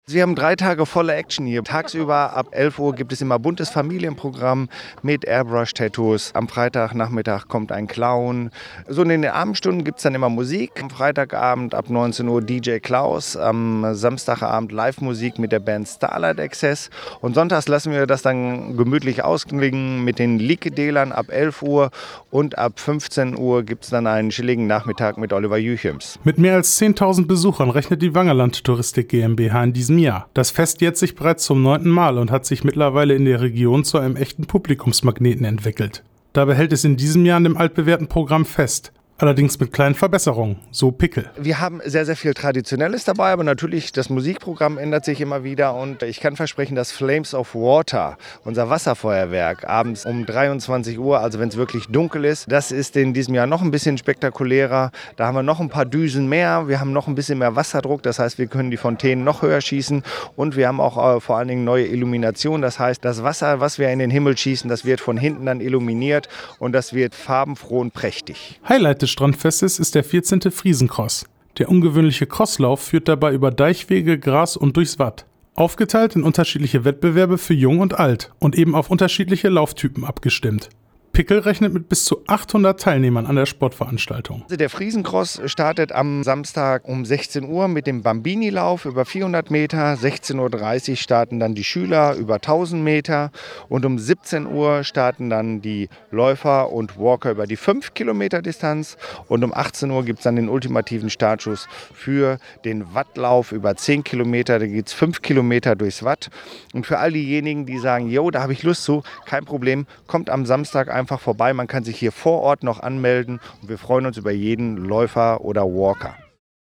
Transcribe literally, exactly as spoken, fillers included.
Wir haben drei Tage volle Action hier. Tagsüber ab elf Uhr gibt es immer buntes Familienprogramm mit Airbrush-Tattoos. Am Freitagnachmittag kommt ein Clown. So in den Abendstunden gibt es dann immer Musik. Am Freitagabend ab neunzehn Uhr D J Klaus. Am Samstagabend Live-Musik mit der Band Starlight Access. Und sonntags lassen wir das dann gemütlich ausklingen mit den Likedelern ab elf Uhr. Und ab fünfzehn Uhr gibt es dann einen chilligen Nachmittag mit Oliver Jüchems. Mit mehr als zehntausend Besuchern rechnet die Wangerland Touristik GmbH in diesem Jahr. Das Fest jährt sich bereits zum neunten Mal und hat sich mittlerweile in der Region zu einem echten Publikumsmagneten entwickelt. Dabei hält es in diesem Jahr an dem altbewährten Programm fest. Allerdings mit kleinen Verbesserungen, so Pickel. Wir haben sehr, sehr viel Traditionelles dabei, aber natürlich das Musikprogramm ändert sich immer wieder und ich kann versprechen, dass Flames of Water, unser Wasserfeuerwerk, abends um dreiundzwanzig Uhr, also wenn es wirklich dunkel ist, das ist in diesem Jahr noch ein bisschen spektakulärer. Da haben wir noch ein paar Düsen mehr, wir haben noch ein bisschen mehr Wasserdruck, das heißt, wir können die Fontänen noch höher schießen und wir haben auch äh, vor allen Dingen neue Illumination, das heißt, das Wasser, was wir in den Himmel schießen, das wird von hinten dann illuminiert und das wird farbenfroh und prächtig. Highlight des Strandfestes ist der vierzehnte Friesencross. Der ungewöhnliche Crosslauf führt dabei über Deichwege, Gras und durchs Watt. Aufgeteilt in unterschiedliche Wettbewerbe für Jung und Alt und eben auf unterschiedliche Lauftypen abgestimmt. Pickel rechnet mit bis zu achthundert Teilnehmern an der Sportveranstaltung. Der Friesencross startet am Samstag um sechzehn Uhr mit dem Bambini-Lauf über vierhundert Meter. sechzehn Uhr dreißig starten dann die Schüler über tausend Meter. Und um siebzehn Uhr starten dann die Läufer und Walker über die fünf Kilometer Distanz. Und um achtzehn Uhr gibt es dann den ultimativen Startschuss für den Wattlauf über zehn Kilometer. Da geht es fünf Kilometer durchs Watt. Und für all diejenigen, die sagen, jo, da habe ich Lust zu, kein Problem, kommt am Samstag einfach Einfach vorbei. Man kann sich hier vor Ort noch anmelden und wir freuen uns über jeden Läufer oder Walker.